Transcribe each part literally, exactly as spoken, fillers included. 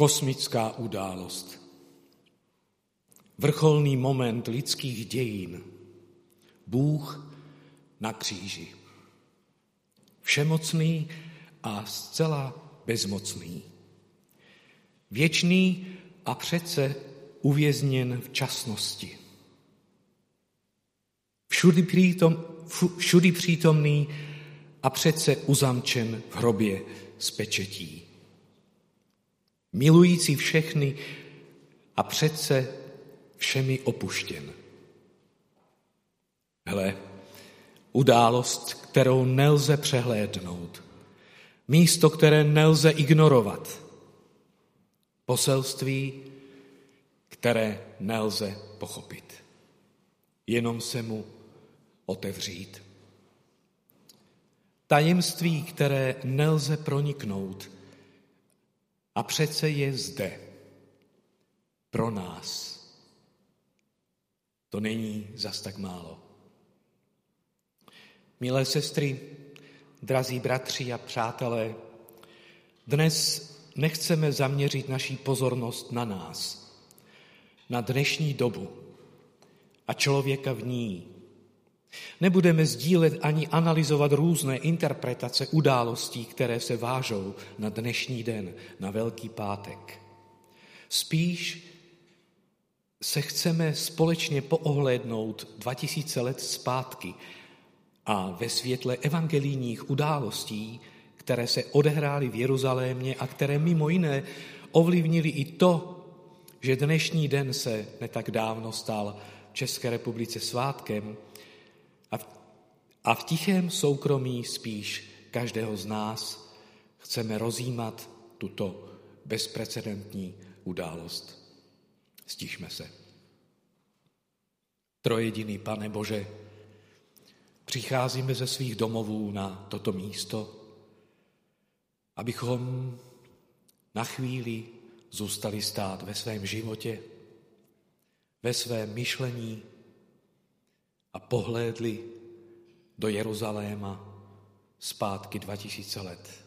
Kosmická událost. Vrcholný moment lidských dějin. Bůh na kříži. Všemocný a zcela bezmocný. Věčný a přece uvězněn v časnosti. Všudy, přítom, všudy přítomný a přece uzamčen v hrobě s pečetí. Milující všechny a přece všemi opuštěn. Hle, událost, kterou nelze přehlédnout. Místo, které nelze ignorovat. Poselství, které nelze pochopit. Jenom se mu otevřít. Tajemství, které nelze proniknout. A přece je zde. Pro nás. To není zas tak málo. Milé sestry, drazí bratři a přátelé, dnes nechceme zaměřit naši pozornost na nás, na dnešní dobu a člověka v ní. Nebudeme sdílet ani analyzovat různé interpretace událostí, které se vážou na dnešní den, na Velký pátek. Spíš se chceme společně poohlédnout dva tisíce let zpátky a ve světle evangelijních událostí, které se odehrály v Jeruzalémě a které mimo jiné ovlivnily i to, že dnešní den se netak dávno stal v České republice svátkem a v, a v tichém soukromí spíš každého z nás chceme rozjímat tuto bezprecedentní událost. Stišme se. Trojjediný Pane Bože, přicházíme ze svých domovů na toto místo, abychom na chvíli zůstali stát ve svém životě, ve svém myšlení a pohlédli do Jeruzaléma zpátky dva tisíce let.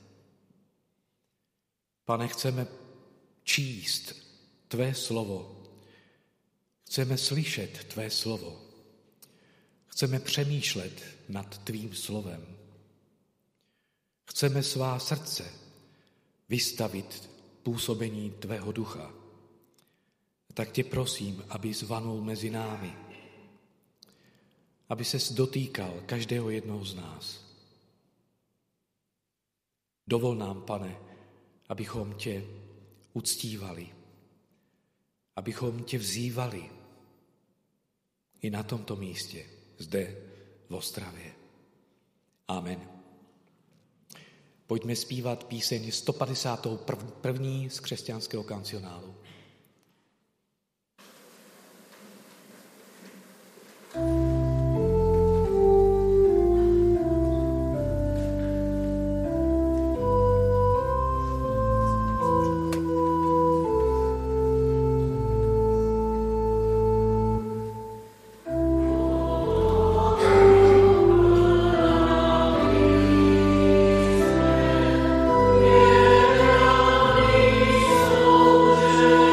Pane, chceme číst tvé slovo, chceme slyšet tvé slovo, chceme přemýšlet nad tvým slovem. Chceme svá srdce vystavit působení tvého ducha. Tak tě prosím, aby zvanul mezi námi, aby ses dotýkal každého jednoho z nás. Dovol nám, Pane, abychom tě uctívali, abychom tě vzývali i na tomto místě, zde v Ostravě. Amen. Pojďme zpívat píseň sto padesát jedna z křesťanského kancionálu. Yeah.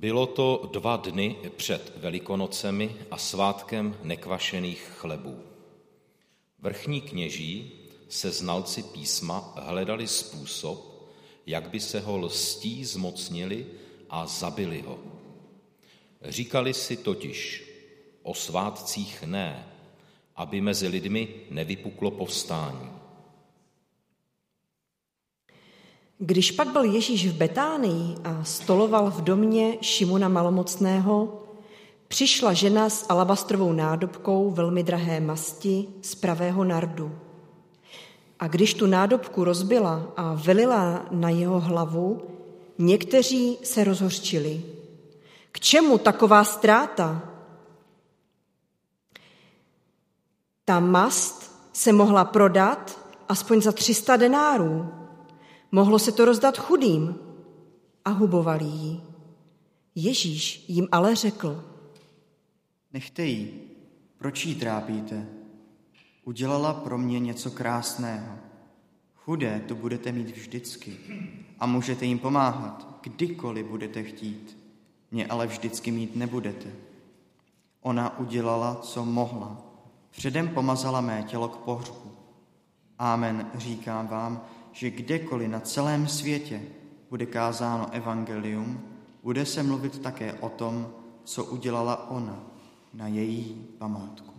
Bylo to dva dny před Velikonocemi a svátkem nekvašených chlebů. Vrchní kněží se znalci písma hledali způsob, jak by se ho lstí zmocnili a zabili ho. Říkali si totiž, o svátcích ne, aby mezi lidmi nevypuklo povstání. Když pak byl Ježíš v Betánii a stoloval v domě Šimona malomocného, přišla žena s alabastrovou nádobkou velmi drahé masti z pravého nardu. A když tu nádobku rozbila a vylila na jeho hlavu, někteří se rozhořčili. K čemu taková ztráta? Ta mast se mohla prodat aspoň za tři sta denárů. Mohlo se to rozdat chudým a hubovali ji. Ježíš jim ale řekl: Nechte jí, proč jí trápíte? Udělala pro mě něco krásného. Chudé to budete mít vždycky a můžete jim pomáhat, kdykoliv budete chtít. Mě ale vždycky mít nebudete. Ona udělala, co mohla. Předem pomazala mé tělo k pohřbu. Amen, říkám vám, že kdekoliv na celém světě bude kázáno evangelium, bude se mluvit také o tom, co udělala ona na její památku.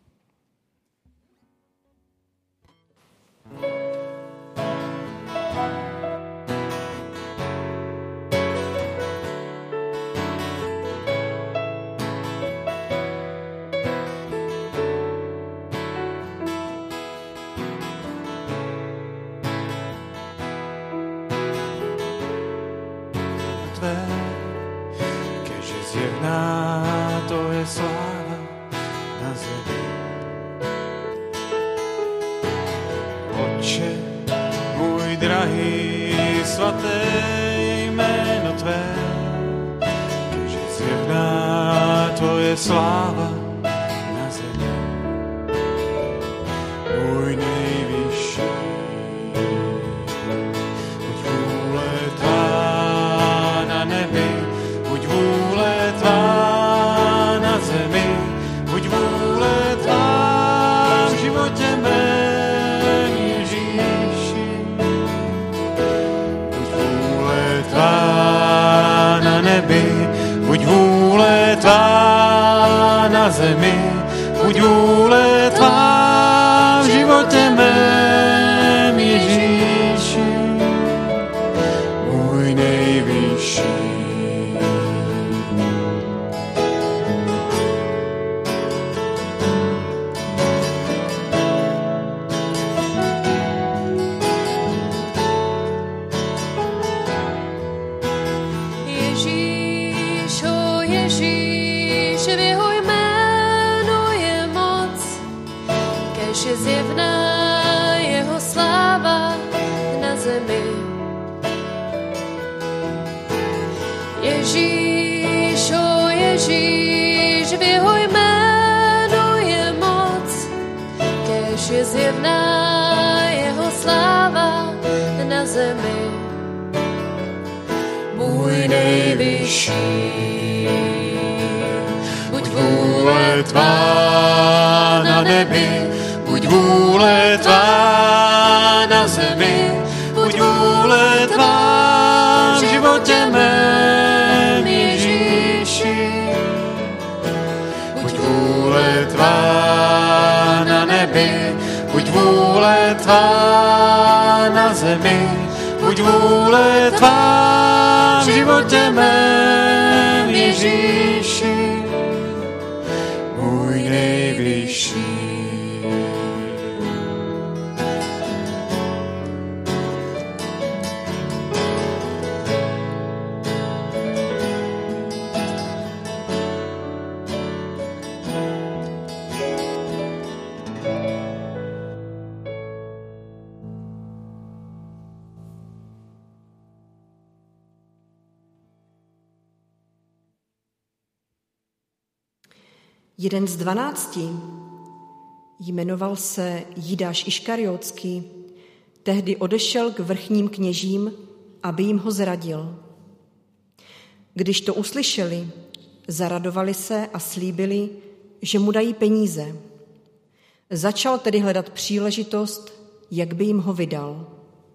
Keďže zjevná to je sláva na zemi. Otče, můj drahý, svaté je jméno tvé, keďže zjevná to je sláva na zemi. Můj nejvyšší, buď vůle tvá na nebi, buď vůle tvá na zemi, buď vůle tvá v životě mém, Ježíši. Buď vůle tvá na nebi, buď vůle tvá na zemi, buď vůle tvá v životě mém, Ježíši. Můj nejvyšší. Ježíš, o Ježíš, v jeho jménu je moc, kéž je zjevná jeho sláva na zemi. Ježíš, o Ježíš, v jeho jménu je moc, kéž je zjevná jeho sláva na zemi. Můj nejvyšší, buď vůle tvá na nebi, buď vůle tvá na zemi, buď vůle tvá v životě mém, Ježíši. Buď vůle tvá na nebi, buď vůle tvá na zemi, buď vůle tvá v životě mém, Ježíši, můj nejvyšší. Jeden z dvanácti, jmenoval se Jidáš Iškariotský, tehdy odešel k vrchním kněžím, aby jim ho zradil. Když to uslyšeli, zaradovali se a slíbili, že mu dají peníze. Začal tedy hledat příležitost, jak by jim ho vydal.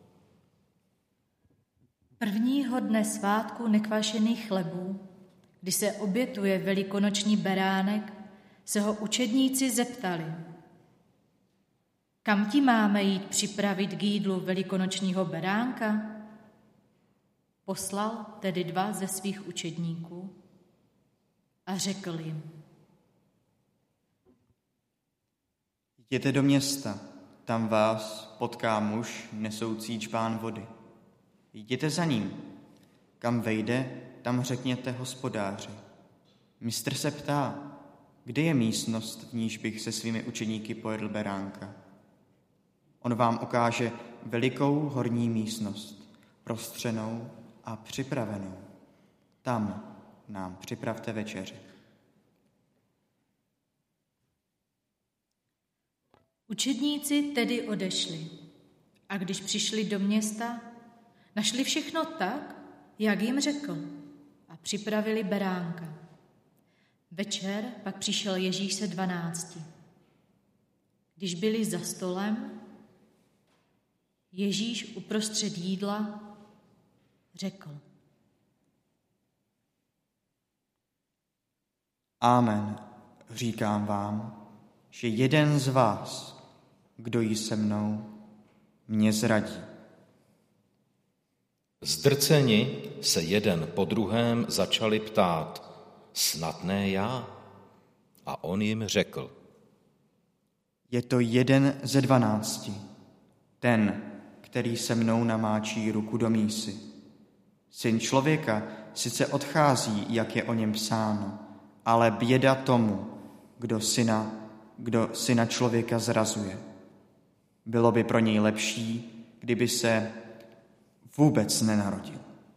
Prvního dne svátku nekvašených chlebů, kdy se obětuje velikonoční beránek, se ho učedníci zeptali: Kam ti máme jít připravit k jídlu velikonočního beránka? Poslal tedy dva ze svých učedníků a řekl jim: Jděte do města, tam vás potká muž nesoucí čbán vody. Jděte za ním. Kam vejde, tam řekněte hospodáři: Mistr se ptá, kde je místnost, v níž bych se svými učeníky pojedl beránka. On vám ukáže velikou horní místnost, prostřenou a připravenou. Tam nám připravte večeři. Učedníci tedy odešli a když přišli do města, našli všechno tak, jak jim řekl, a připravili beránka. Večer pak přišel Ježíš se dvanácti. Když byli za stolem, Ježíš uprostřed jídla řekl: Amen, říkám vám, že jeden z vás, kdo jí se mnou, mě zradí. Zdrceni se jeden po druhém začali ptát: Snad ne já? A on jim řekl: Je to jeden ze dvanácti, ten, který se mnou namáčí ruku do mísy. Syn člověka sice odchází, jak je o něm psáno, ale běda tomu, kdo syna, kdo syna člověka zrazuje. Bylo by pro něj lepší, kdyby se vůbec nenarodil.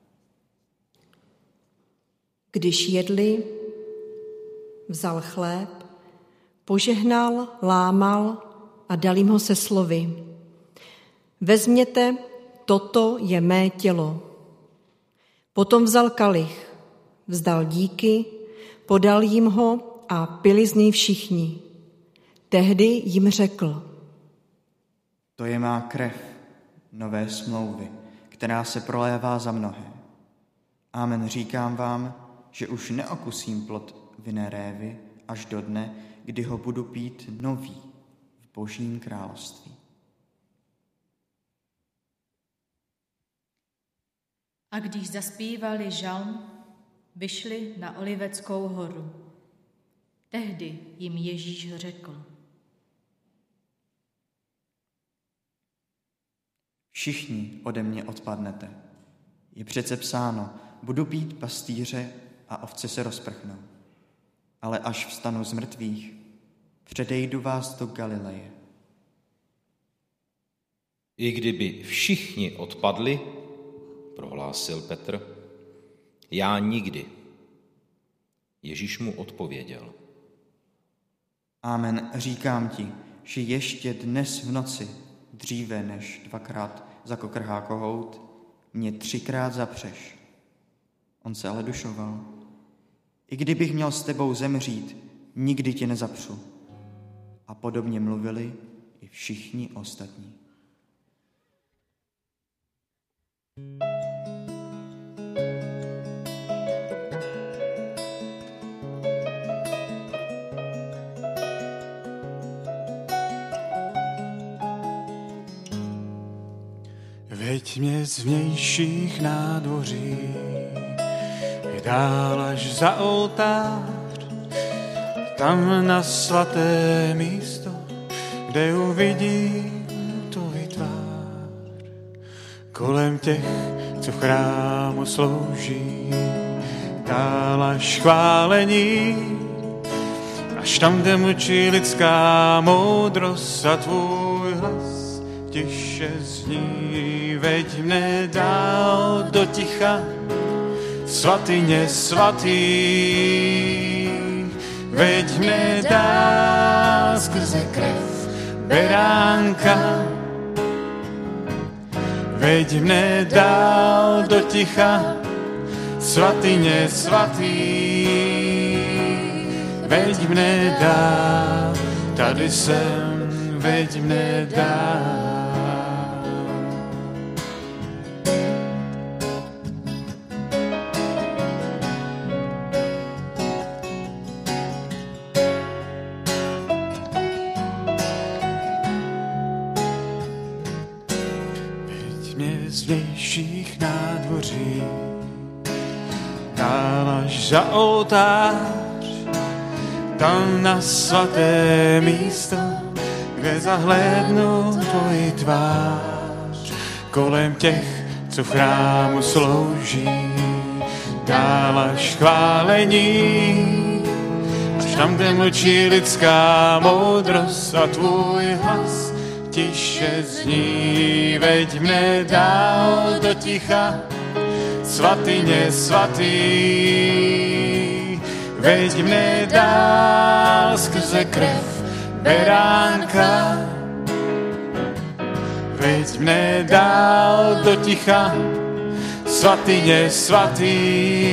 Když jedli, vzal chléb, požehnal, lámal a dal jim ho se slovy: Vezměte, toto je mé tělo. Potom vzal kalich, vzdal díky, podal jim ho a pili z něj všichni. Tehdy jim řekl: To je má krev nové smlouvy, která se prolévá za mnohé. Amen, říkám vám, že už neokusím plod vinné révy až do dne, kdy ho budu pít nový v Božím království. A když zaspívali žalm, vyšli na Oliveckou horu. Tehdy jim Ježíš řekl: Všichni ode mě odpadnete. Je přece psáno, budu být pastýře a ovce se rozprchnou. Ale až vstanu z mrtvých, předejdu vás do Galileje. I kdyby všichni odpadli, prohlásil Petr, já nikdy. Ježíš mu odpověděl: Amen, říkám ti, že ještě dnes v noci, dříve než dvakrát zakokrhá kohout, mě třikrát zapřeš. On se ale dušoval. I kdybych měl s tebou zemřít, nikdy tě nezapřu. A podobně mluvili i všichni ostatní. Veď mě z vnějších nádvoří vydál až za oltář, tam na svaté místo, kde uvidím tvoji tvář. Kolem těch, co v chrámu slouží, dál až chválení, až tam, kde mlčí lidská moudrost a tvůj hlas tiše zní. Veď mne dál do ticha, svatyně svatý. Veď mne dál skrze krev beránka. Veď mne dál do ticha, Svatyně svatý, veď mne dál, tady jsem, veď mne dál. Veď mě z vnějších nádvoří dál až za oltář, tam na svaté místo, kde zahlédnu tvoji tvář. Kolem těch, co v chrámu slouží, dál až chválení, až tam, kde mlčí lidská moudrost a tvůj hlas tiše zní. Veď mne dál do ticha, svatyně svatý, veď mne dál skrze krev beránka. Veď mne dál do ticha, svatyně svatý,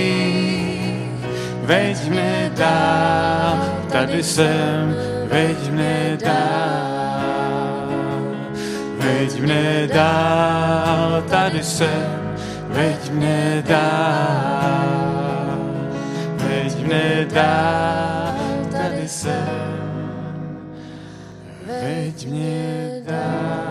veď mne dál, tady jsem, veď mne dál. Veď mne dál, tady jsem, veď mne dál, veď mne dál, tady jsem, veď mne dál.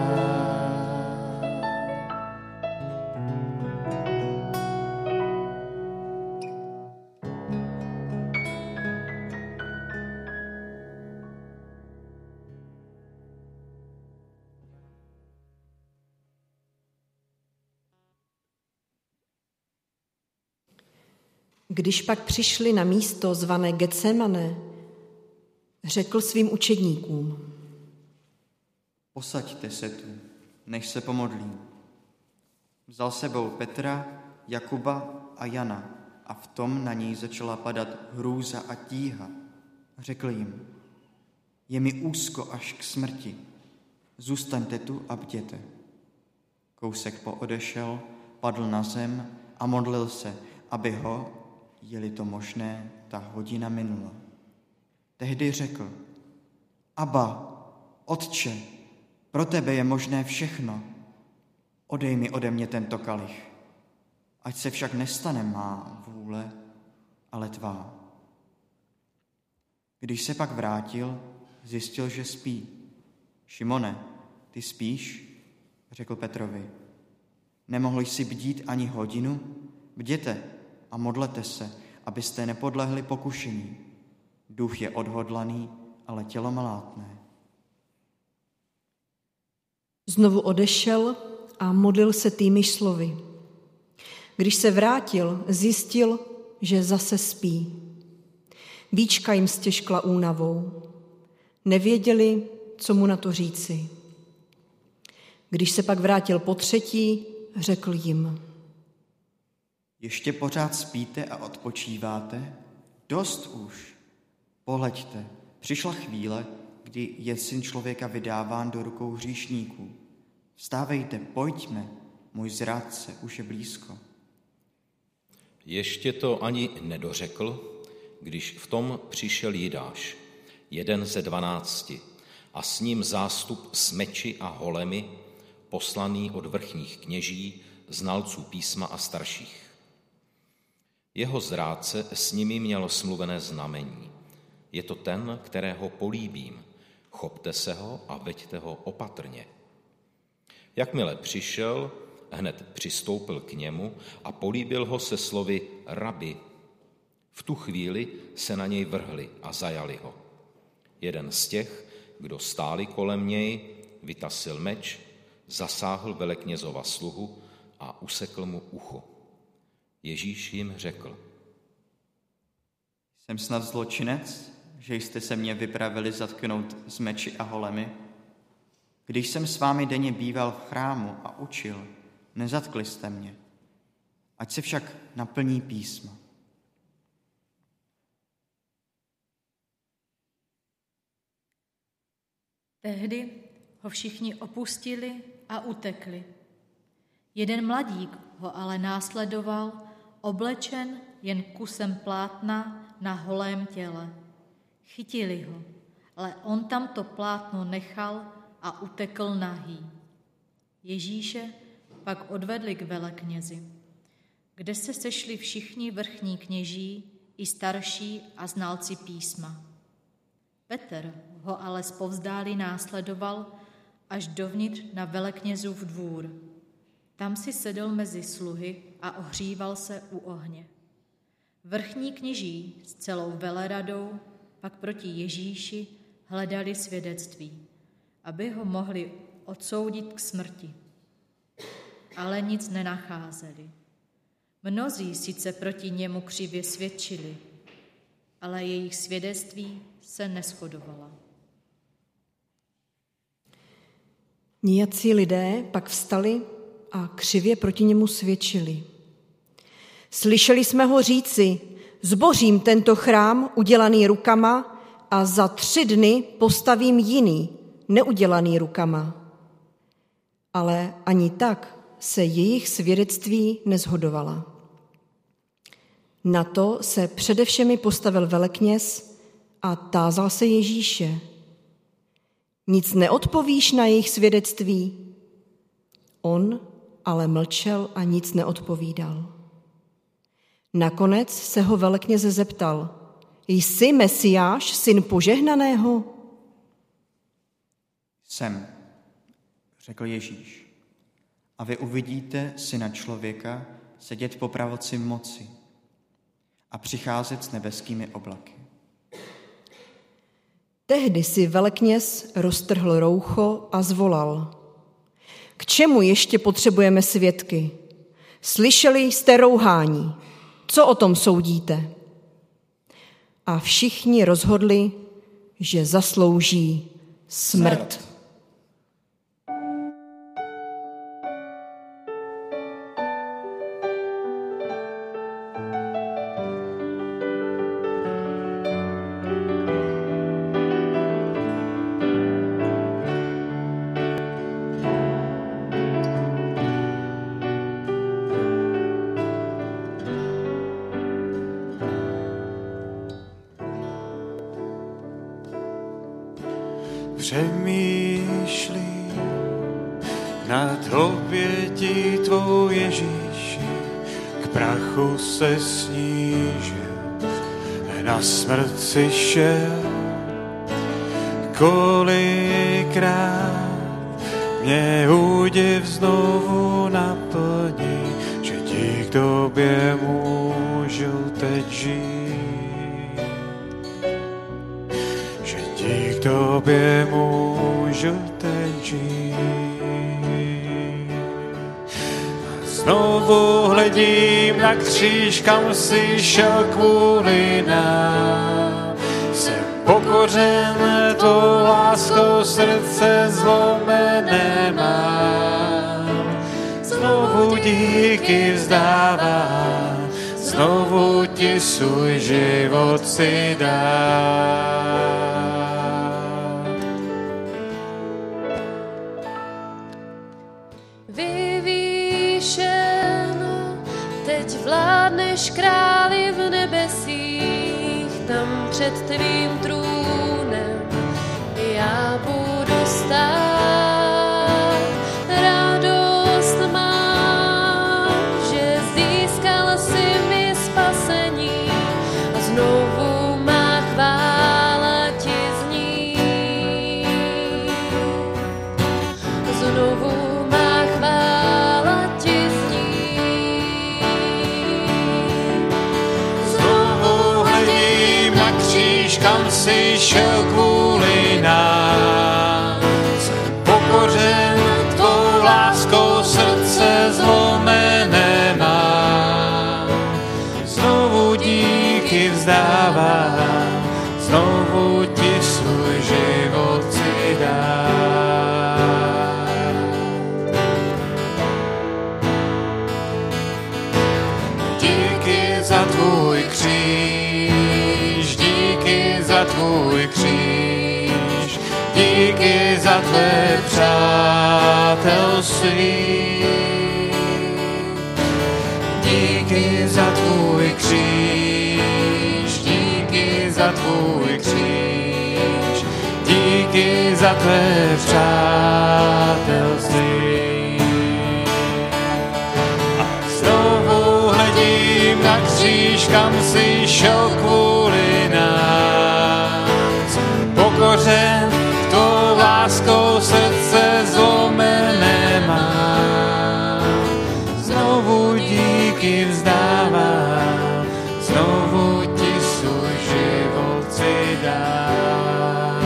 Když pak přišli na místo zvané Getsemane, řekl svým učedníkům: Posaďte se tu, než se pomodlím. Vzal sebou Petra, Jakuba a Jana a v tom na něj začala padat hrůza a tíha. Řekl jim: Je mi úzko až k smrti, zůstaňte tu a bděte. Kousek poodešel, padl na zem a modlil se, aby ho, je-li to možné, ta hodina minula. Tehdy řekl: Abba, Otče, pro tebe je možné všechno. Odej mi ode mě tento kalich. Ať se však nestane má vůle, ale tvá. Když se pak vrátil, zjistil, že spí. Šimone, ty spíš? Řekl Petrovi. Nemohl jsi bdít ani hodinu? Bděte a modlete se, abyste nepodlehli pokušení. Duch je odhodlaný, ale tělo malátné. Znovu odešel a modlil se týmiž slovy. Když se vrátil, zjistil, že zase spí. Víčka jim stěžkla únavou. Nevěděli, co mu na to říci. Když se pak vrátil po třetí, řekl jim: Ještě pořád spíte a odpočíváte? Dost už. Pohleďte, přišla chvíle, kdy je Syn člověka vydáván do rukou hříšníků. Vstávejte, pojďme, můj zrádce už je blízko. Ještě to ani nedořekl, když v tom přišel Jidáš, jeden ze dvanácti, a s ním zástup s meči a holemi, poslaný od vrchních kněží, znalců písma a starších. Jeho zrádce s nimi měl smluvené znamení. Je to ten, kterého políbím. Chopte se ho a veďte ho opatrně. Jakmile přišel, hned přistoupil k němu a políbil ho se slovy rabi. V tu chvíli se na něj vrhli a zajali ho. Jeden z těch, kdo stáli kolem něj, vytasil meč, zasáhl veleknězova sluhu a usekl mu ucho. Ježíš jim řekl: Jsem snad zločinec, že jste se mě vypravili zatknout s meči a holemi? Když jsem s vámi denně býval v chrámu a učil, nezatkli jste mě. Ať se však naplní písmo. Tehdy ho všichni opustili a utekli. Jeden mladík ho ale následoval, oblečen jen kusem plátna na holém těle. Chytili ho, ale on tam to plátno nechal a utekl nahý. Ježíše pak odvedli k veleknězi, kde se sešli všichni vrchní kněží i starší a znalci písma. Petr ho ale zpovzdálí následoval až dovnitř na veleknězův dvůr. Tam si sedl mezi sluhy a ohříval se u ohně. Vrchní kněží s celou veleradou pak proti Ježíši hledali svědectví, aby ho mohli odsoudit k smrti. Ale nic nenacházeli. Mnozí sice proti němu křivě svědčili, ale jejich svědectví se neshodovala. Nějací lidé pak vstali a křivě proti němu svědčili. Slyšeli jsme ho říci, zbořím tento chrám udělaný rukama a za tři dny postavím jiný, neudělaný rukama. Ale ani tak se jejich svědectví neshodovala. Na to se přede všemi postavil velekněz a tázal se Ježíše. Nic neodpovíš na jejich svědectví? On ale mlčel a nic neodpovídal. Nakonec se ho velekněze zeptal, jsi Mesiáš, syn požehnaného? Jsem, řekl Ježíš, a vy uvidíte Syna člověka sedět po pravoci moci a přicházet s nebeskými oblaky. Tehdy si velekněz roztrhl roucho a zvolal. K čemu ještě potřebujeme svědky? Slyšeli jste rouhání. Co o tom soudíte? A všichni rozhodli, že zaslouží smrt. Přemýšlím nad obětí tvou, Ježíši, k prachu se snížil, na smrt si šel. Kolikrát mě údiv znovu naplní, že dík tobě můžu teď žít. Dík tobě můžu teď žít. A znovu hledím na kříž, kam jsi šel kvůli nám. Jsem pokořen tvou láskou, srdce zlomené mám. Znovu díky vzdávám, znovu ti svůj život si dám. Vládneš králi v nebesích, tam před tvým trůnem já budu stát. Radost mám, že získal si mi spasení a znovu má chvála ti zní. Znovu má chvála ti zní. Kam jsi šel kvůli nám. Jsem pokořen tvou láskou, srdce zlomené mám. Znovu díky vzdávám, znovu ti svůj život si dám. Díky za tvůj kříž, díky za tvůj kříž, díky za tvé přátelství. Díky za tvůj kříž, díky za tvůj kříž, díky za tvé přátelství. A znovu hledím na kříž, kam jsi šel kvůli nás. Pokořen tvou láskou srdce zlomené mám. Znovu díky vzdávám, znovu ti svůj život si dám.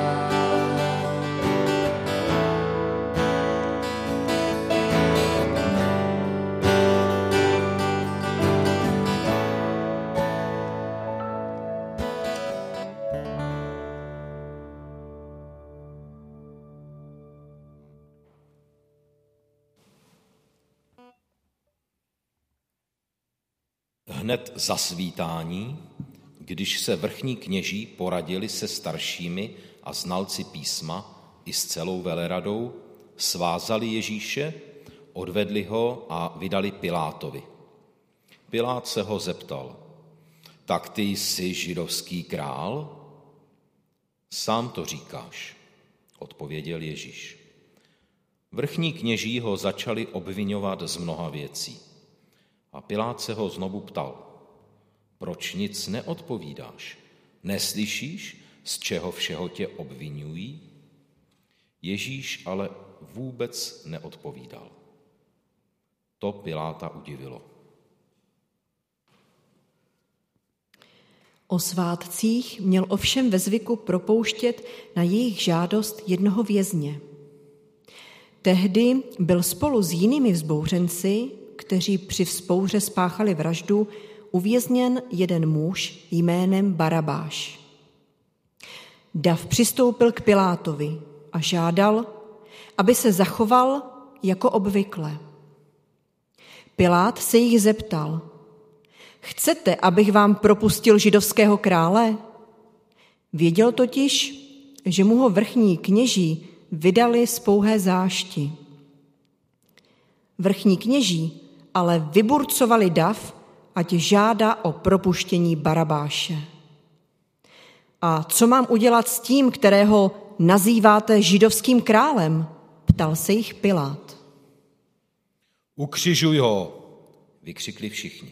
Hned za svítání, když se vrchní kněží poradili se staršími a znalci písma i s celou veleradou, svázali Ježíše, odvedli ho a vydali Pilátovi. Pilát se ho zeptal, tak ty jsi židovský král? Sám to říkáš, odpověděl Ježíš. Vrchní kněží ho začali obviňovat z mnoha věcí. A Pilát se ho znovu ptal, proč nic neodpovídáš? Neslyšíš, z čeho všeho tě obviňují? Ježíš ale vůbec neodpovídal. To Piláta udivilo. O svátcích měl ovšem ve zvyku propouštět na jejich žádost jednoho vězně. Tehdy byl spolu s jinými vzbouřenci, kteří při vzpouře spáchali vraždu, uvězněn jeden muž jménem Barabáš. Dav přistoupil k Pilátovi a žádal, aby se zachoval jako obvykle. Pilát se jich zeptal, chcete, abych vám propustil židovského krále? Věděl totiž, že mu ho vrchní kněží vydali z pouhé zášti. Vrchní kněží ale vyburcovali dav, ať žádá o propuštění Barabáše. A co mám udělat s tím, kterého nazýváte židovským králem? Ptal se jich Pilát. Ukřižuj ho, vykřikli všichni.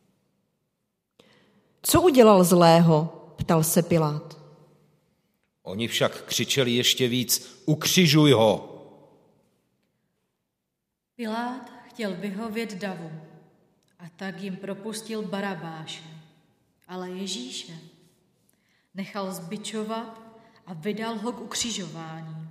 Co udělal zlého? Ptal se Pilát. Oni však křičeli ještě víc, ukřižuj ho. Pilát chtěl vyhovět davu a tak jim propustil Barabáše, ale Ježíše nechal zbičovat a vydal ho k ukřižování.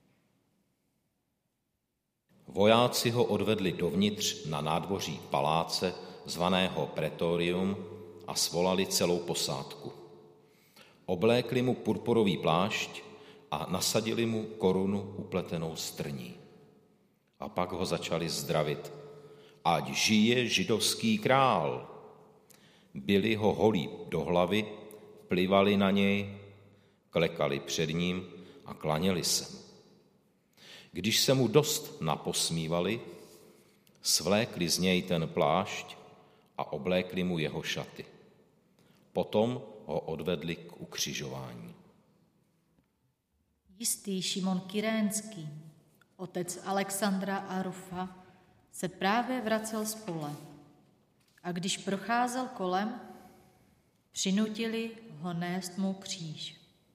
Vojáci ho odvedli dovnitř na nádvoří paláce, zvaného Pretorium, a svolali celou posádku. Oblékli mu purpurový plášť a nasadili mu korunu upletenou z trní. A pak ho začali zdravit. Ať žije židovský král. Byli ho holí do hlavy, plivali na něj, klekali před ním a klaněli se mu. Když se mu dost naposmívali, svlékli z něj ten plášť a oblékli mu jeho šaty. Potom ho odvedli k ukřižování. Jistý Šimon Kyrénský, otec Alexandra a Rufa, se právě vracel z pole. A když procházel kolem, přinutili ho nést mu kříž.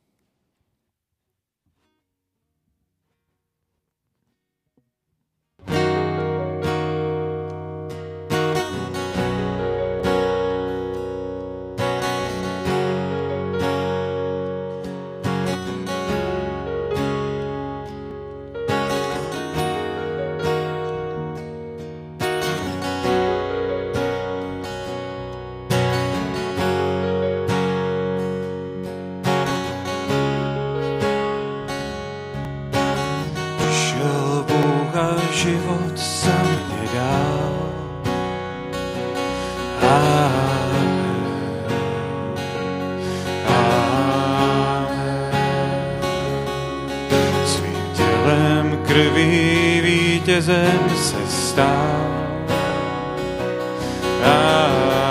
Život sam mi dal. Amen. Amen. Svým tělem krví vítězem se stal. Amen.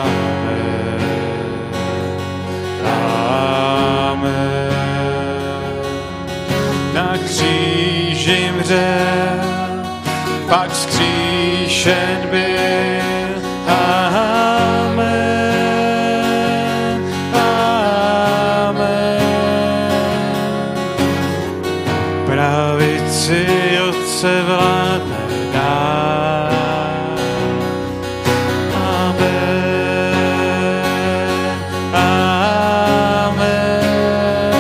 pak vzkříšen byl. Amen, amen. Pravici Otce vládne dál. Amen, amen.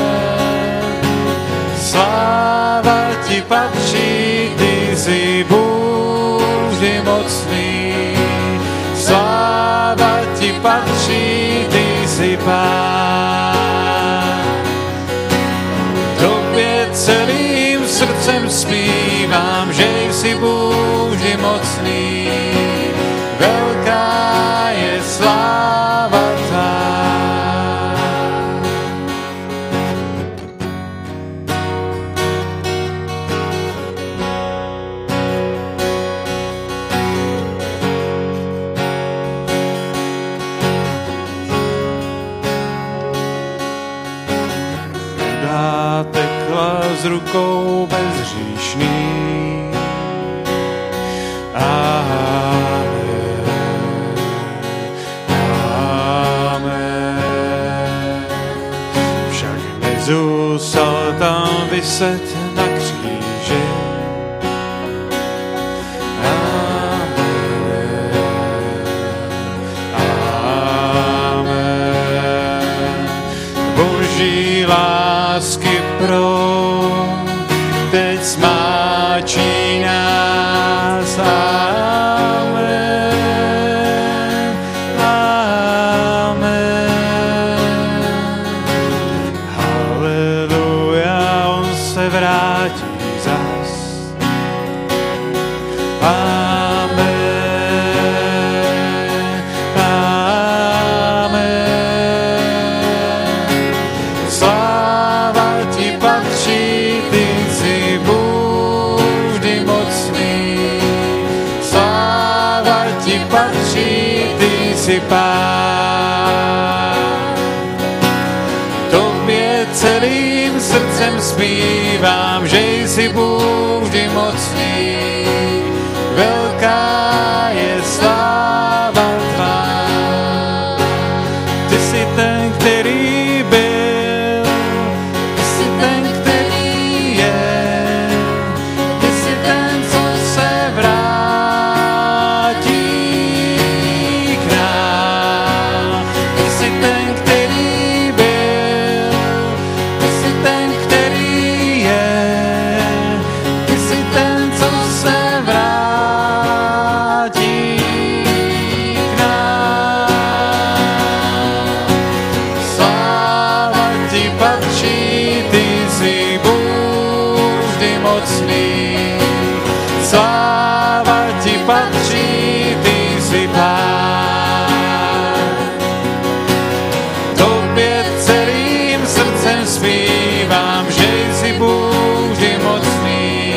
Sláva ti patří, ty jsi Bůh vždy mocný. Sláva ti patří, ty jsi Pán. Tobě celým srdcem zpívám, že jsi Bůh vždy mocný. Velká je sláva tvá. Voda tekla z rukou bezhříšný. Amen, amen. Však nezůstal tam viset na kříži. Amen, amen. Boží lásky proud teď smáčí nás. Amen, amen. Haleluja, on se vrátí zas. Amen, amen. Sláva ti patří, ty jsi Bůh vždy mocný. Sláva ti patří, ty jsi Pán. Tobě celým srdcem zpívám, že jsi Bůh vždy mocný. Velká je sláva tvá. Ty jsi ten, který byl, ty jsi ten, který je, ty jsi ten, co se vrátí k nám. Ty jsi ten, který byl, ty jsi ten, který je, ty jsi ten, co se vrátí k nám. Sláva ti patří, ty jsi Bůh vždy mocný. Sláva ti patří, ty jsi Pán. Tobě celým srdcem zpívám, že jsi Bůh vždy mocný.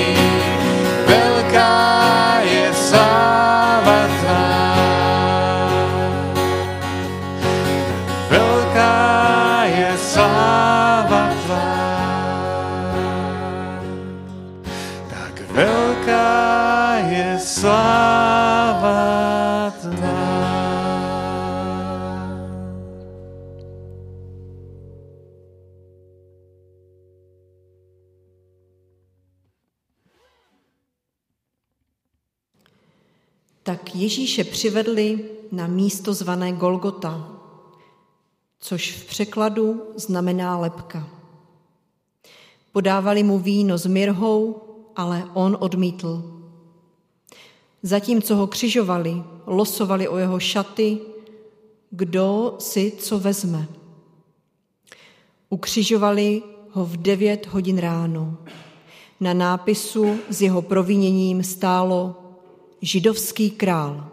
Velká je sláva tvá. Velká je sláva tvá. Tak velká je sláva tvá. Tak Ježíše přivedli na místo zvané Golgota, což v překladu znamená lebka. Podávali mu víno s mirhou, ale on odmítl. Zatímco ho křižovali, losovali o jeho šaty, kdo si co vezme. Ukřižovali ho v devět hodin ráno. Na nápisu s jeho proviněním stálo Židovský král.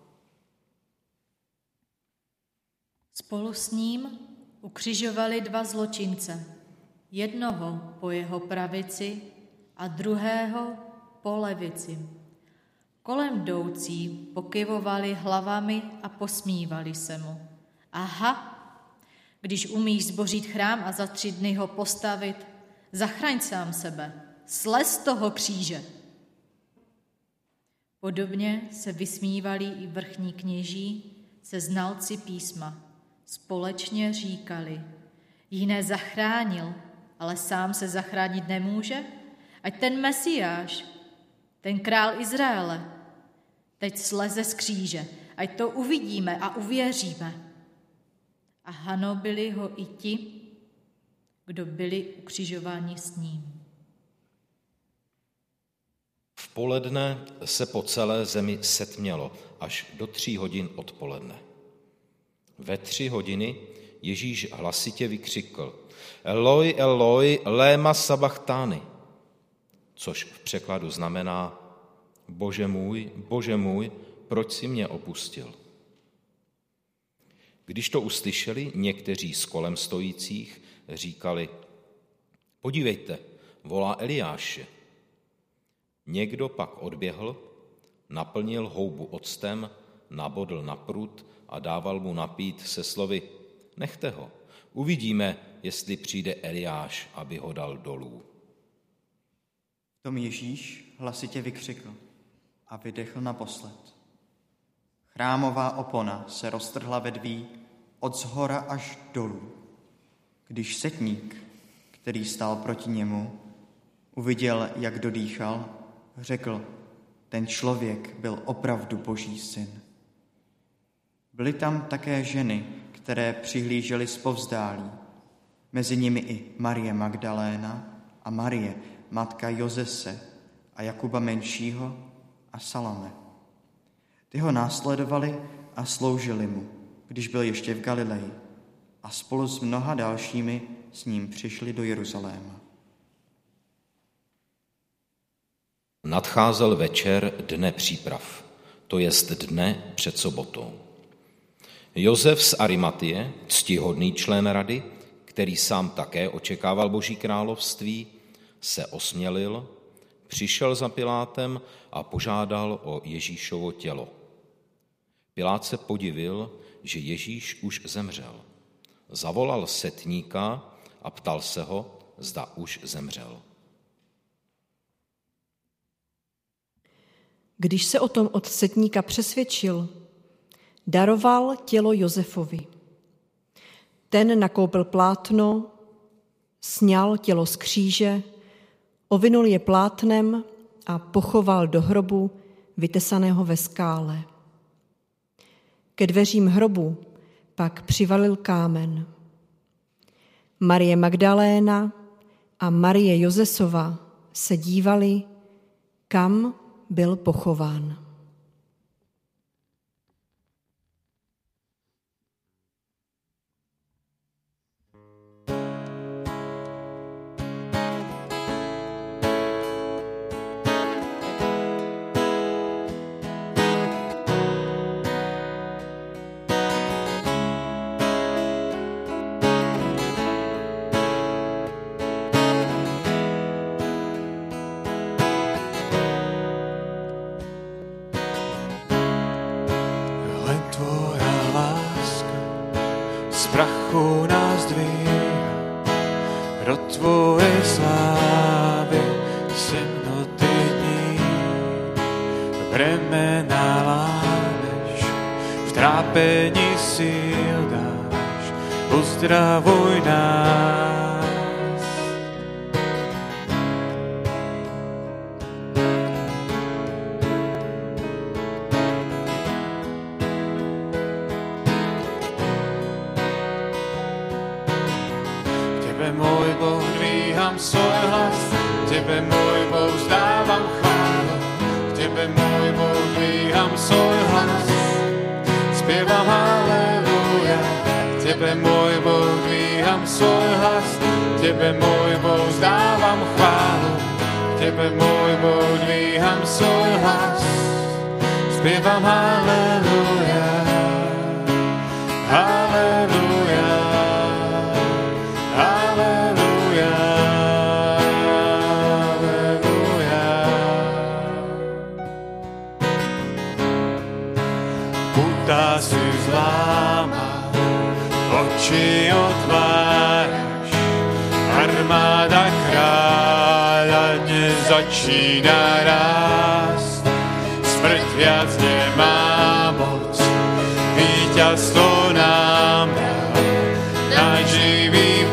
Spolu s ním ukřižovali dva zločince, jednoho po jeho pravici a druhého po levici. Kolem jdoucí pokyvovali hlavami a posmívali se mu. Aha, když umíš zbořit chrám a za tři dny ho postavit, zachraň sám sebe, slez z toho kříže. Podobně se vysmívali i vrchní kněží se znalci písma. Společně říkali, jiné zachránil, ale sám se zachránit nemůže? Ať ten Mesiáš, ten král Izraele, teď sleze z kříže, ať to uvidíme a uvěříme. A hanobili ho i ti, kdo byli ukřižováni s ním. V poledne se po celé zemi setmělo až do tří hodin odpoledne. Ve tři hodiny Ježíš hlasitě vykřikl: Eloi, Eloi, lema sabachthani, což v překladu znamená: Bože můj, Bože můj, proč jsi mě opustil? Když to uslyšeli, někteří z kolem stojících říkali: Podívejte, volá Eliáše. Někdo pak odběhl, naplnil houbu octem, nabodl na prut a dával mu napít se slovy: Nechte ho, uvidíme, jestli přijde Eliáš, aby ho dal dolů. V tom Ježíš hlasitě vykřikl a vydechl naposled. Chrámová opona se roztrhla ve dví od zhora až dolů. Když setník, který stál proti němu, uviděl, jak dodýchal, řekl: Ten člověk byl opravdu Boží syn. Byly tam také ženy, které přihlížely zpovzdálí, mezi nimi i Marie Magdaléna a Marie, matka Jozese a Jakuba menšího a Salome. Ty ho následovali a sloužili mu, když byl ještě v Galileji, a spolu s mnoha dalšími s ním přišli do Jeruzaléma. Nadcházel večer dne příprav, to jest dne před sobotou. Josef z Arimatie, ctihodný člen rady, který sám také očekával Boží království, se osmělil, přišel za Pilátem a požádal o Ježíšovo tělo. Pilát se podivil, že Ježíš už zemřel. Zavolal setníka a ptal se ho, zda už zemřel. Když se o tom od setníka přesvědčil, daroval tělo Josefovi. Ten nakoupil plátno, sňal tělo z kříže, ovinul je plátnem a pochoval do hrobu vytesaného ve skále. Ke dveřím hrobu pak přivalil kámen. Marie Magdaléna a Marie Josesova se dívali, kam byl pochován. Prachu nás dvíhá, do tvoje slávy temnoty dní. Bremena lámeš, v trápení síl dáš, uzdravuj nás. Můj Boh, dvíhám svůj hlas, tebe, můj Boh, vzdávám chválu. Tebe, můj Boh, dvíhám svůj hlas, zpěvám haleluja. Tebe, můj Boh, dvíhám svůj hlas, tebe, můj Boh, vzdávám chválu. Tebe, můj Boh, dvíhám svůj hlas, zpěvám haleluja. Haleluja. Puta si zláma, oči otváraš, armáda kráľa dnes začína rást. Z smrť viac nemá moc. Víťazstvo nám dal náš živý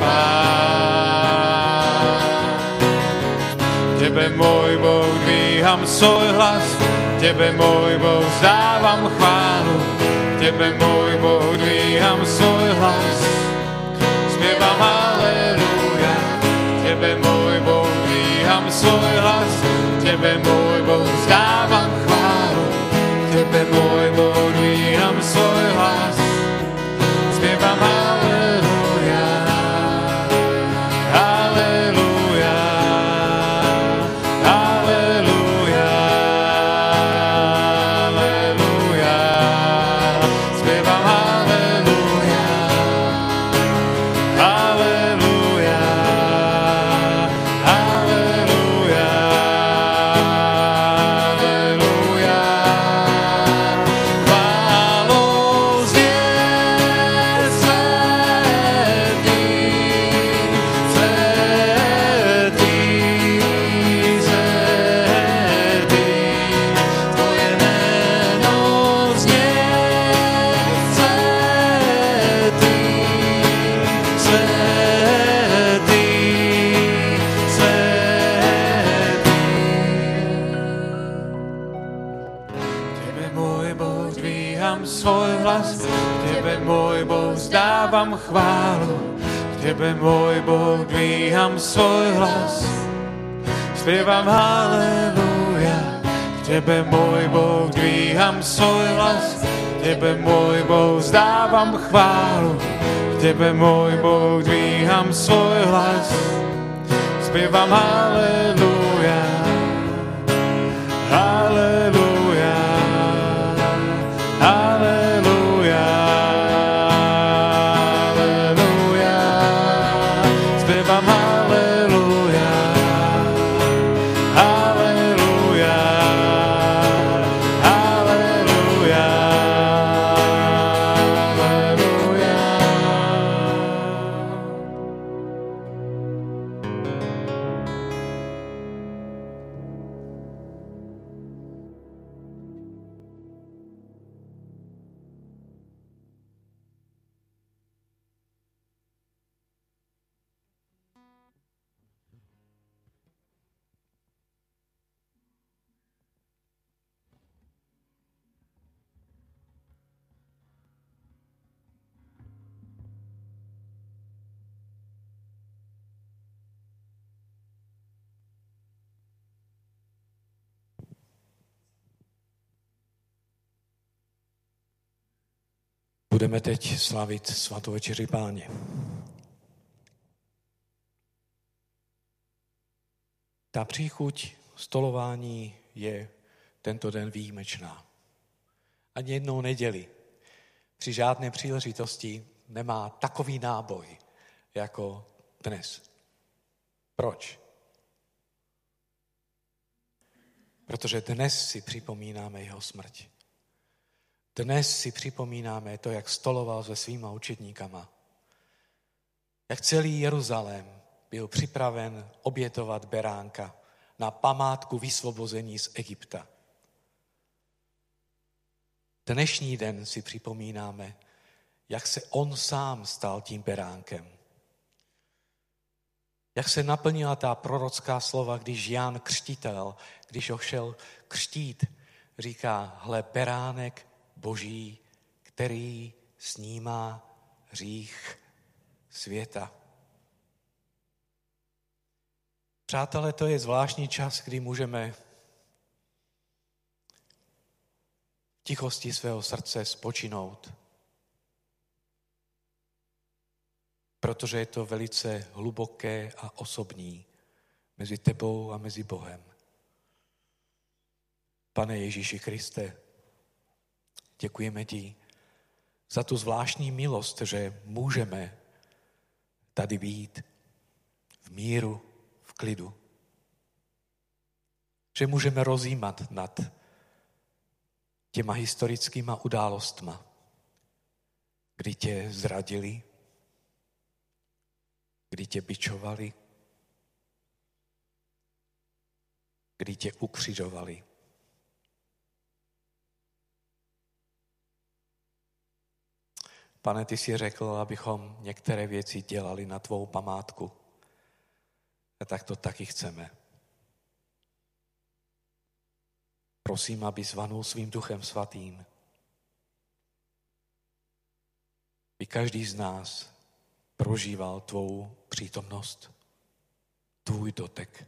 Pán. Tebe, môj Boh, dvíham svoj hlas, Tebe, môj Boh, vzdávam chválu, Tebe, môj Boh, dvíham svoj hlas, spievam haleluja. Tebe, môj Boh, dvíham svoj hlas, Tebe, môj Boh, vzdávam chválu, Tebe, môj Boh, dvíham svoj hlas, spievam haleluja, haleluja, haleluja, haleluja, spievam haleluja, haleluja, haleluja, haleluja. Chválou znie svätý, svätý, svätý. Tvoje meno znie svätý, svätý, svätý. Tebe, môj Boh, dvíham svoj hlas, Tebe, môj Boh, vzdávam chválu, Tebe, môj Boh, dvíham svoj hlas, spievam haleluja. Tebe, môj Boh, dvíham svoj hlas, Tebe, môj Boh, vzdávam chválu, Tebe, môj Boh, dvíham svoj hlas, spievam haleluja, haleluja, haleluja, haleluja, spievam haleluja, haleluja, haleluja, haleluja. Budeme teď slavit svatou večeři Páně. Ta příchuť stolování je tento den výjimečná. Ani jednou neděli při žádné příležitosti nemá takový náboj jako dnes. Proč? Protože dnes si připomínáme jeho smrť. Dnes si připomínáme to, jak stoloval se svýma učedníkama. Jak celý Jeruzalém byl připraven obětovat beránka na památku vysvobození z Egypta. Dnešní den si připomínáme, jak se on sám stal tím beránkem. Jak se naplnila ta prorocká slova, když Jan Křtitel, když ho šel křtít, říká, hle, beránek Boží, který snímá hřích světa. Přátelé, to je zvláštní čas, kdy můžeme v tichosti svého srdce spočinout. Protože je to velice hluboké a osobní mezi tebou a mezi Bohem. Pane Ježíši Kriste, děkujeme ti za tu zvláštní milost, že můžeme tady být v míru, v klidu. Že můžeme rozjímat nad těma historickýma událostma, kdy tě zradili, kdy tě bičovali, kdy tě ukřižovali. Pane, ty jsi řekl, abychom některé věci dělali na tvou památku. A tak to taky chceme. Prosím, aby zvanul svým Duchem Svatým. Aby každý z nás prožíval tvou přítomnost, tvůj dotek.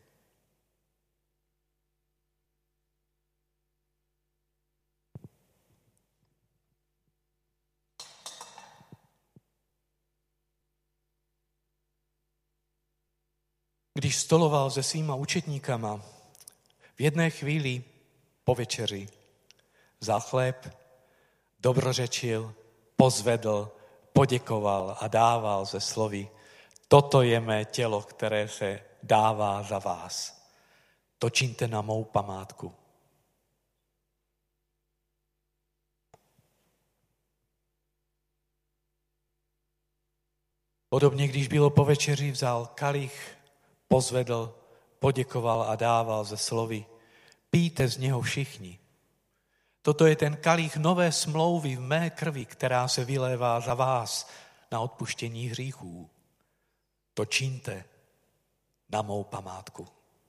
Když stoloval se svýma učedníkama, v jedné chvíli po večeři vzal chléb, dobrořečil, pozvedl, poděkoval a dával ze slovy: toto je mé tělo, které se dává za vás. To čiňte na mou památku. Podobně, když bylo po večeři, vzal kalich, pozvedl, poděkoval a dával ze slovy: pijte z něho všichni. Toto je ten kalich nové smlouvy v mé krvi, která se vylévá za vás na odpuštění hříchů. To čiňte na mou památku.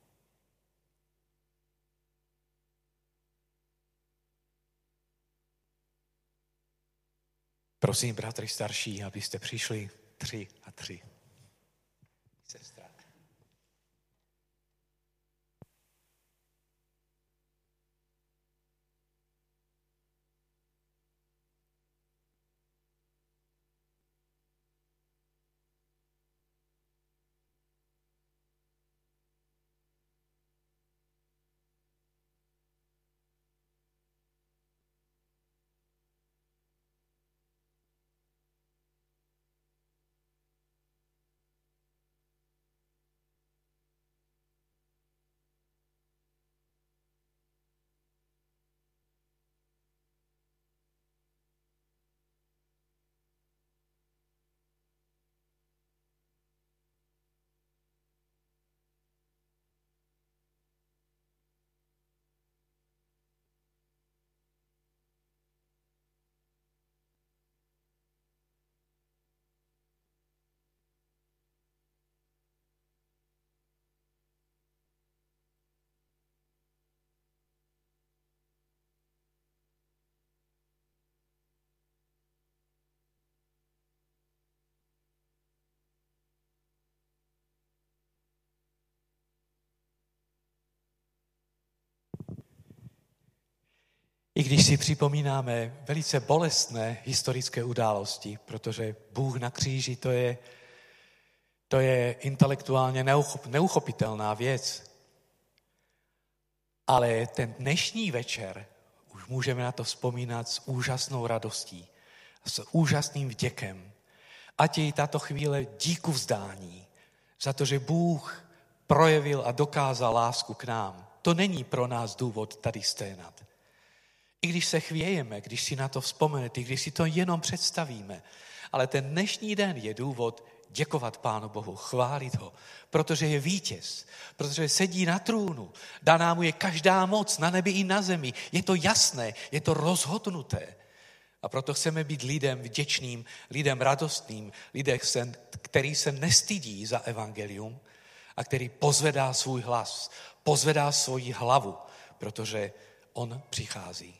Prosím, bratři starší, abyste přišli tři a tři. Sestra. I když si připomínáme velice bolestné historické události, protože Bůh na kříži, to je, to je intelektuálně neuchop, neuchopitelná věc. Ale ten dnešní večer už můžeme na to vzpomínat s úžasnou radostí, s úžasným vděkem. Ať je tato chvíle díku vzdání za to, že Bůh projevil a dokázal lásku k nám. To není pro nás důvod tady sténat. I když se chvějeme, když si na to vzpomenete, když si to jenom představíme, ale ten dnešní den je důvod děkovat Pánu Bohu, chválit ho, protože je vítěz, protože sedí na trůnu, daná mu je každá moc na nebi i na zemi. Je to jasné, je to rozhodnuté. A proto chceme být lidem vděčným, lidem radostným, lidem, který se nestydí za evangelium a který pozvedá svůj hlas, pozvedá svoji hlavu, protože on přichází.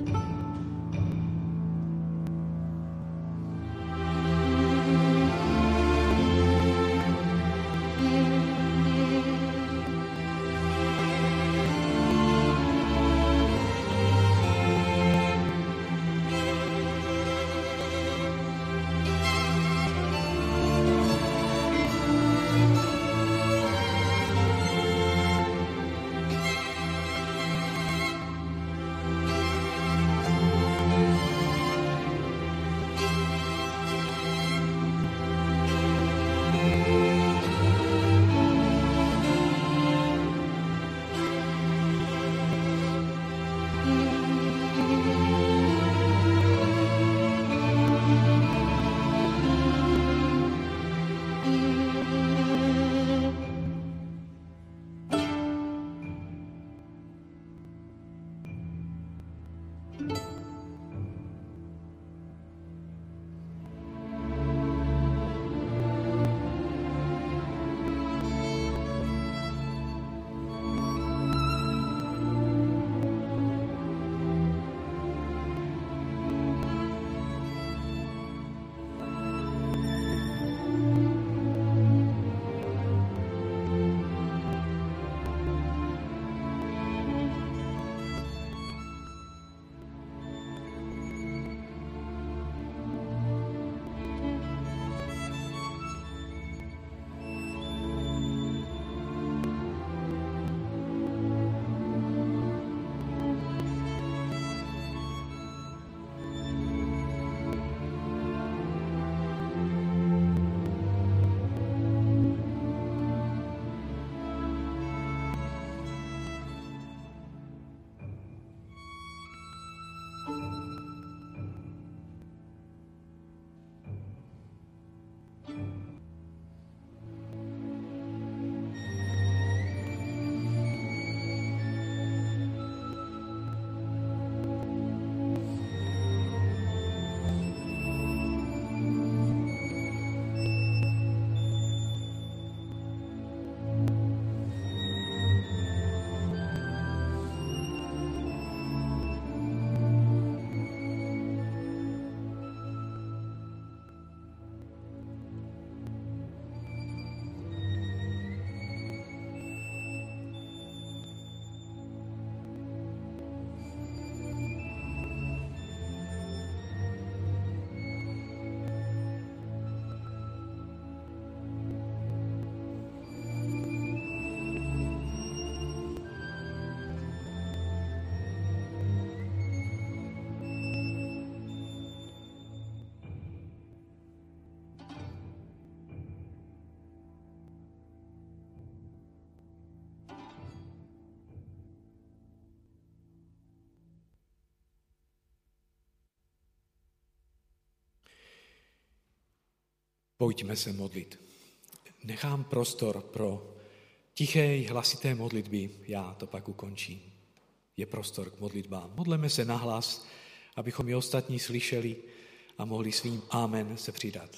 Pojďme se modlit. Nechám prostor pro tiché i hlasité modlitby, já to pak ukončím. Je prostor k modlitbám. Modleme se nahlas, abychom i ostatní slyšeli a mohli svým amen se přidat.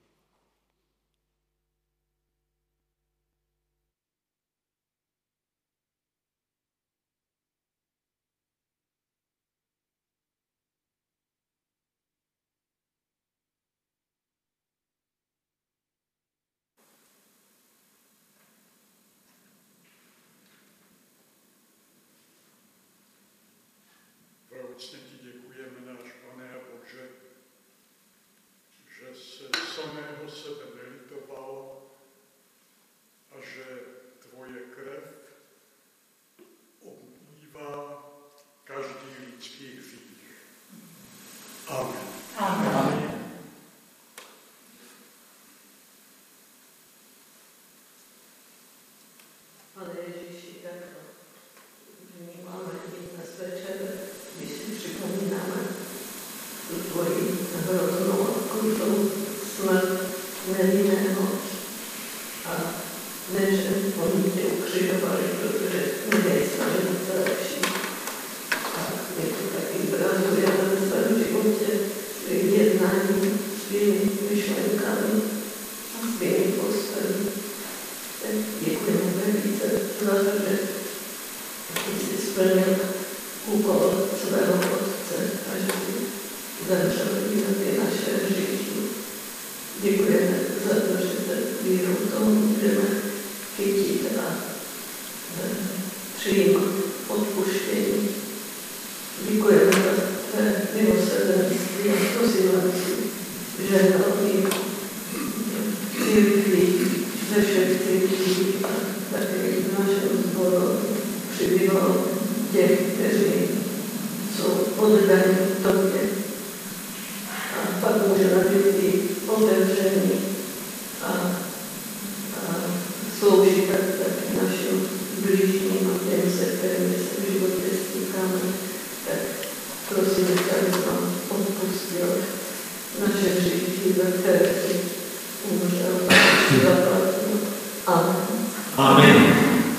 Velice ti děkujeme, náš Pane a Bože, že se samého sebe nelitoval a že tvoje krev obmývá každý lidský hřích. Amen. Amen. Pane Ježíši, tak vnímáme dnes večer, když si připomínáme tu tvoji hroznou a krutou smrt nevinného. A ne, že oni tě ukřižovali, protože nejsme nic lepší. A my to taky bránujeme ve svém životě. zemřel na ty naše hříchy. Děkujeme za to, že se vírou tomu můžeme chytit a přijímat odpuštění. Děkujeme za tvé milosrdenství a prosíme si, že hlavní církví, ve všech církví a také i v našem sboru přibývalo těch, kteří jsou oddaní tobě. A pak můžeme být i otevření a, a sloužit taky našim blížním a těm, se kterými se v životě stýkáme. Tak prosím, aby nám odpustil naše hříchy, za které si umřel a zaplatil. Amen. Amen.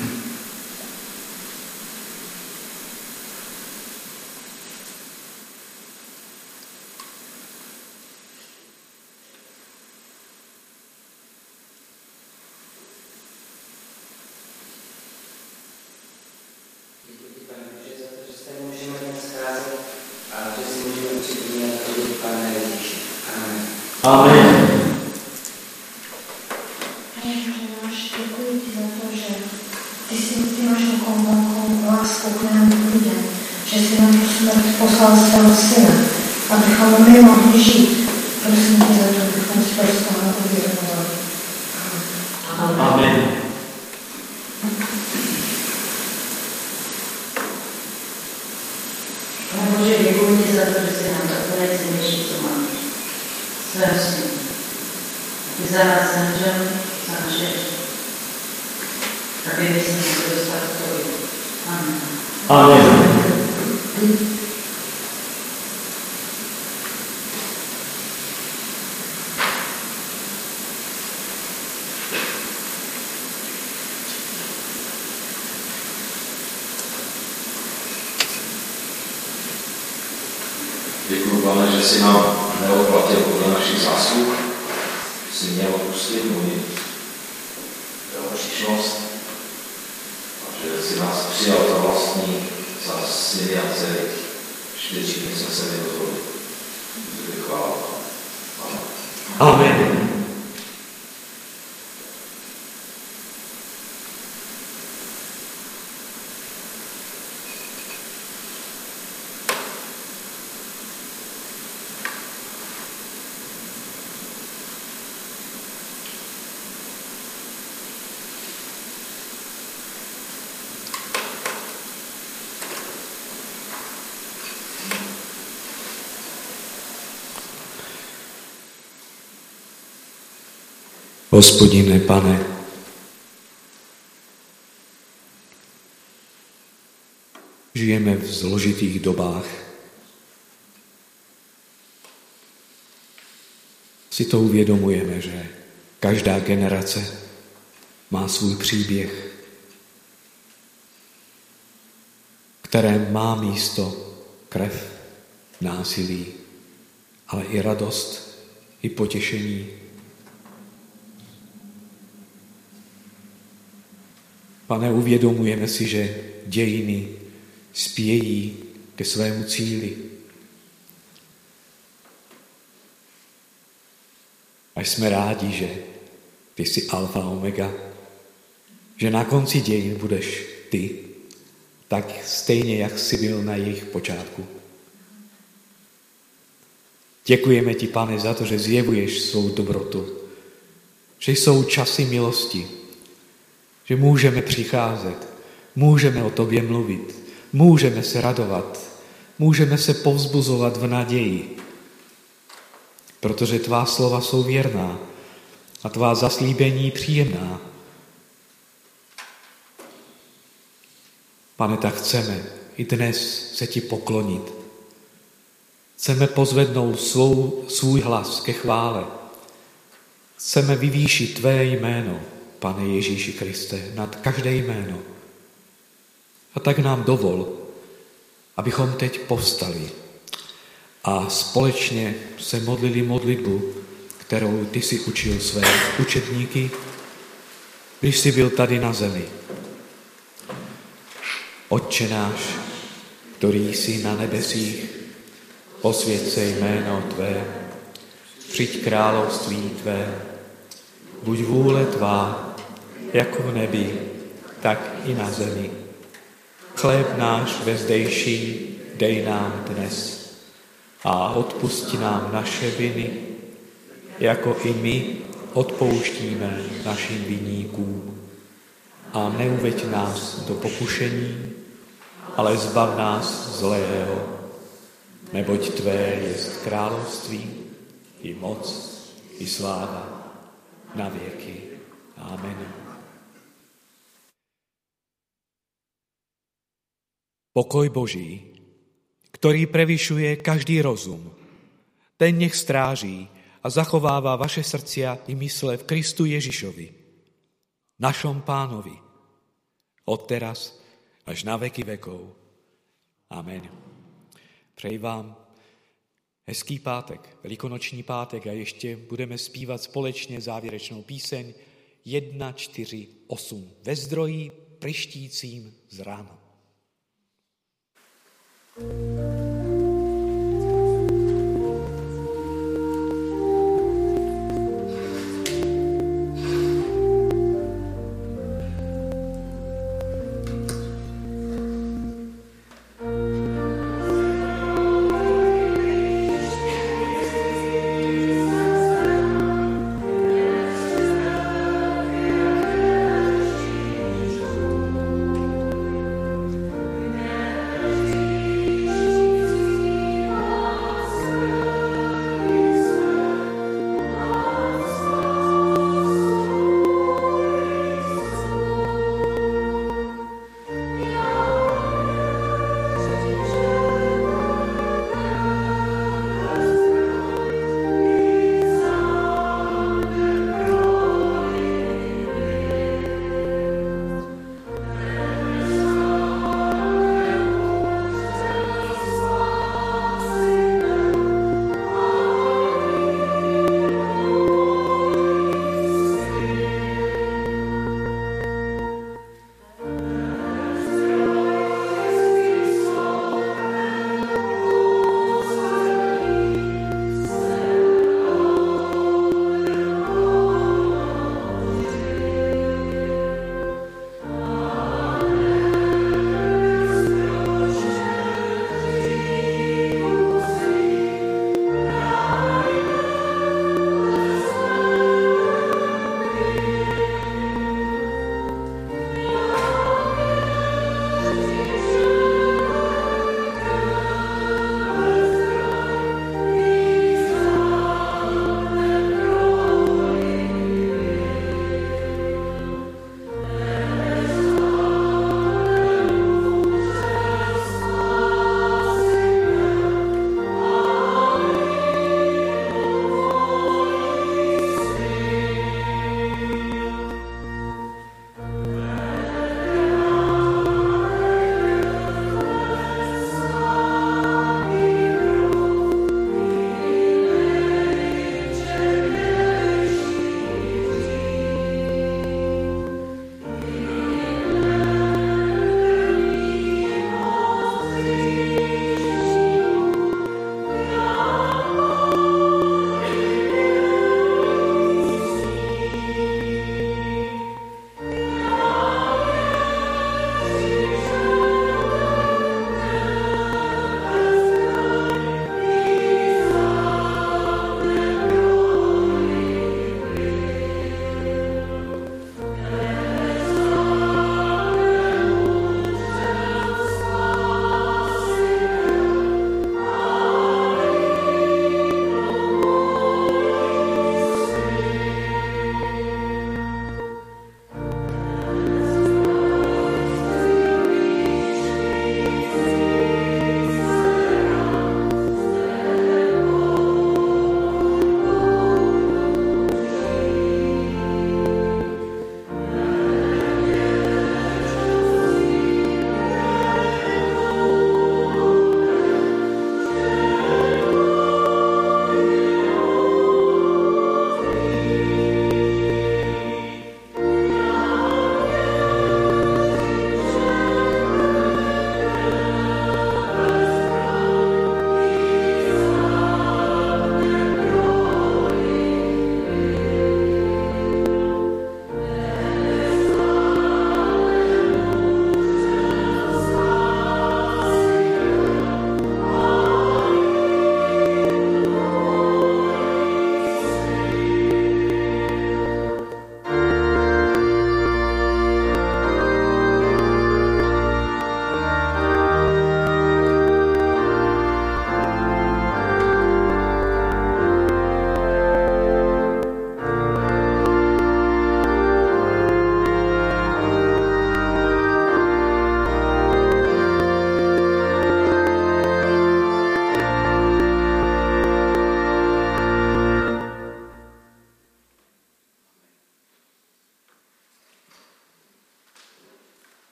Amen. Pane náš, děkuji ti za to, že ty jsi ty máš takovou velkou lásku k nám lidem, že jsi nám tu smrt poslal svého syna, abychom my mohli žít. Prosím tě za to, abychom z toho uvědomovali. Amen. Amen. Pane Bože, děkuji ti za to, že jsi nám to nejcennější, co máme. Svém synu. Ty za nás zemřel, za naše hříchy. Aby my jsme se dostali k tobě. Amen. Amen. Děkuji, Pane, že jsi nám neodplatil podle našich zásluh, že jsi měl odpustit můj hříšnost a že jsi nás přijal za vlastní, za syny a dcery, čtyři jsme se vydozvoli. Děkuji, chvála. Amen. Amen. Hospodine, Pane, žijeme v zložitých dobách. Si to uvědomujeme, že každá generace má svůj příběh, které má místo krev, násilí, ale i radost, i potěšení. Pane, uvědomujeme si, že dějiny spějí ke svému cíli. A jsme rádi, že ty jsi alfa omega, že na konci dějin budeš ty, tak stejně, jak jsi byl na jejich počátku. Děkujeme ti, Pane, za to, že zjevuješ svou dobrotu, že jsou časy milosti, že můžeme přicházet, můžeme o tobě mluvit, můžeme se radovat, můžeme se povzbuzovat v naději, protože tvá slova jsou věrná a tvá zaslíbení příjemná. Pane, tak chceme i dnes se ti poklonit. Chceme pozvednout svou, svůj hlas ke chvále. Chceme vyvýšit tvé jméno, Pane Ježíši Kriste, nad každé jméno. A tak nám dovol, abychom teď povstali a společně se modlili modlitbu, kterou ty jsi učil své učedníky, když jsi byl tady na zemi. Otče náš, který jsi na nebesích, posvěť se jméno Tvé, přijď království Tvé, buď vůle Tvá, jako v nebi, tak i na zemi. Chléb náš vezdejší dej nám dnes a odpusti nám naše viny, jako i my odpouštíme našim viníkům. A neuveď nás do pokušení, ale zbav nás zlého, neboť Tvé jest království, i moc, i sláva, na věky. Amen. Pokoj Boží, ktorý prevyšuje každý rozum, ten nech stráží a zachovává vaše srdcia i mysle v Kristu Ježišovi, našom Pánovi, odteraz až na veky vekov. Amen. Přeji vám hezký pátek, velikonoční pátek a ještě budeme zpívat společně závěrečnou píseň jedna, čtyři, osm ve zdroji pryštícím z rána.